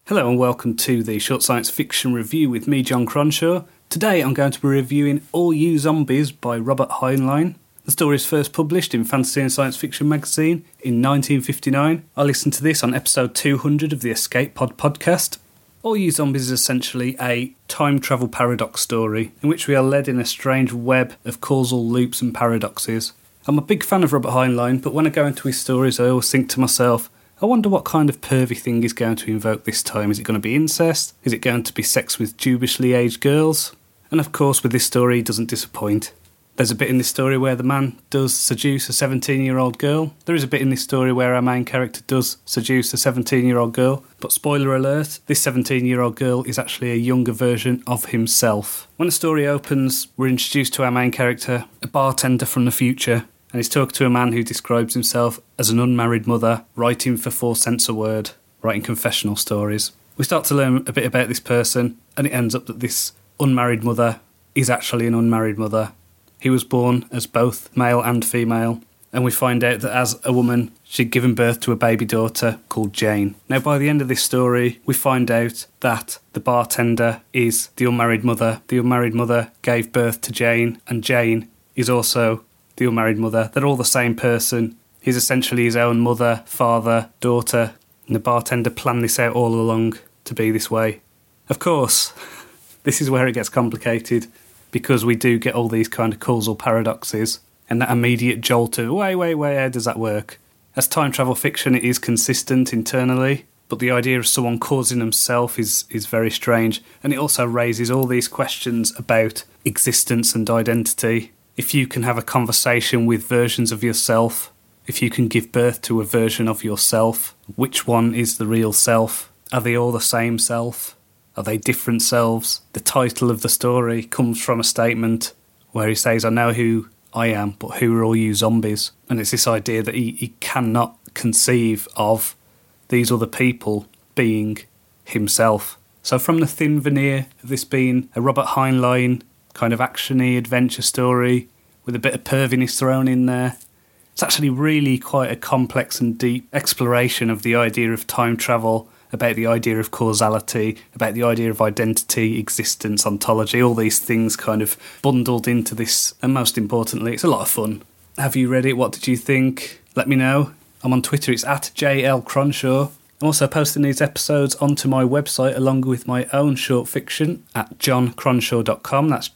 Hello and welcome to the Short Science Fiction Review with me, John Cronshaw. Today I'm going to be reviewing All You Zombies by Robert Heinlein. The story is first published in Fantasy and Science Fiction magazine in 1959. I listened to this on episode 200 of the Escape Pod podcast. All You Zombies is essentially a time travel paradox story in which we are led in a strange web of causal loops and paradoxes. I'm a big fan of Robert Heinlein, but when I go into his stories I always think to myself, I wonder what kind of pervy thing he's going to invoke this time. Is it going to be incest? Is it going to be sex with dubiously aged girls? And of course, with this story, he doesn't disappoint. There's a bit in this story where the man does seduce a 17-year-old girl. There is a bit in this story where our main character does seduce a 17-year-old girl. But spoiler alert, this 17-year-old girl is actually a younger version of himself. When the story opens, we're introduced to our main character, a bartender from the future, and he's talking to a man who describes himself as an unmarried mother, writing for 4 cents a word, writing confessional stories. We start to learn a bit about this person, and it ends up that this unmarried mother is actually an unmarried mother. He was born as both male and female, and we find out that as a woman, she'd given birth to a baby daughter called Jane. Now, by the end of this story, we find out that the bartender is the unmarried mother. The unmarried mother gave birth to Jane, and Jane is also the unmarried mother. They're all the same person. He's essentially his own mother, father, daughter, and the bartender planned this out all along to be this way. Of course, this is where it gets complicated, because we do get all these kind of causal paradoxes and that immediate jolt of, wait, how does that work? As time travel fiction, it is consistent internally, but the idea of someone causing himself is very strange, and it also raises all these questions about existence and identity. If you can have a conversation with versions of yourself, if you can give birth to a version of yourself, which one is the real self? Are they all the same self? Are they different selves? The title of the story comes from a statement where he says, I know who I am, but who are all you zombies? And it's this idea that he cannot conceive of these other people being himself. So from the thin veneer of this being a Robert Heinlein kind of action-y adventure story with a bit of perviness thrown in there, it's actually really quite a complex and deep exploration of the idea of time travel, about the idea of causality, about the idea of identity, existence, ontology, all these things kind of bundled into this, and most importantly, it's a lot of fun. Have you read it? What did you think? Let me know. I'm on Twitter, it's at JL Cronshaw. I'm also posting these episodes onto my website along with my own short fiction at johncronshaw.com. That's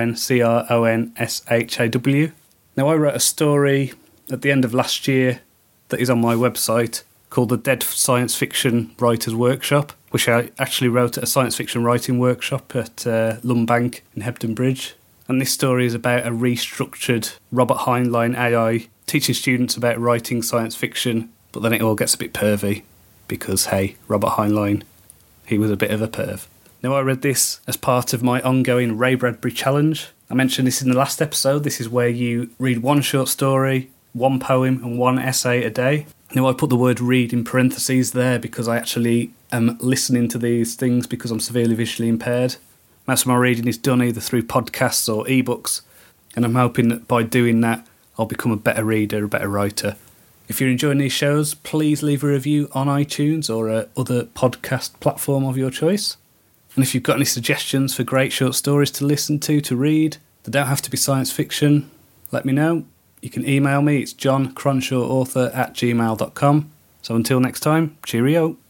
JONCRONSHAW. Now, I wrote a story at the end of last year that is on my website called the Dead Science Fiction Writers Workshop, which I actually wrote at a science fiction writing workshop at Lumbank in Hebden Bridge. And this story is about a restructured Robert Heinlein AI teaching students about writing science fiction, but then it all gets a bit pervy. Because, hey, Robert Heinlein, he was a bit of a perv. Now, I read this as part of my ongoing Ray Bradbury challenge. I mentioned this in the last episode. This is where you read 1 short story, 1 poem and 1 essay a day. Now, I put the word read in parentheses there because I actually am listening to these things because I'm severely visually impaired. Most of my reading is done either through podcasts or ebooks, and I'm hoping that by doing that, I'll become a better reader, a better writer. If you're enjoying these shows, please leave a review on iTunes or other podcast platform of your choice. And if you've got any suggestions for great short stories to listen to read, they don't have to be science fiction, let me know. You can email me, it's johncronshawauthor@gmail.com. So until next time, cheerio.